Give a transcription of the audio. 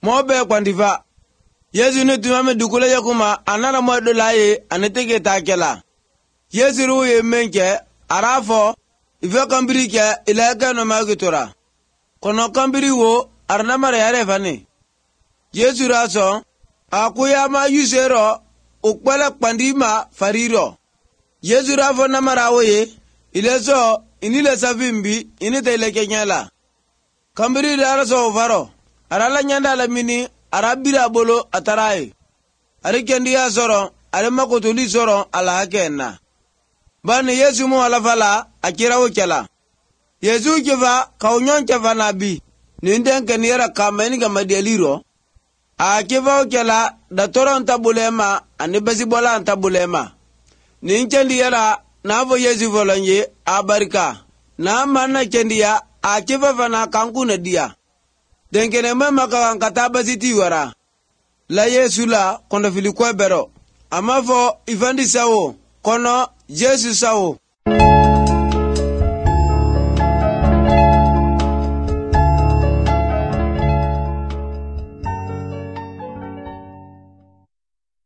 mo be kwandifa Yesu ne tumame dukule yakuma anana mo dolaye aneteke takela Yesu ruye menke arafo ife kambiri ke ilaka no magitora kono kambiri wo arna mare yare fani Yesu raso akuya ma yusero ukpala pandima fariro Yesu rafo namara woye ileso inile savimbi inite ileke nyala kambiri daraso faro arala nyanda la mini arabira bolo ataraye arikendi ya soro aremakotoli soro ala hakenna bani Yesu mo alafala akira wokela Yesu kifa kaunyon kifa nabi ninden kenira kameni kama deliro akifa wokela datoro ntabulema anibasi bola ntabulema ninkendi yara navo Yesu volonye abarika na manna kendiya akifa fana kankuna dia denkene mema kankata ti wara la Yesu la kondo filikwe bero amafo ifandi sawo kono Yesu sawo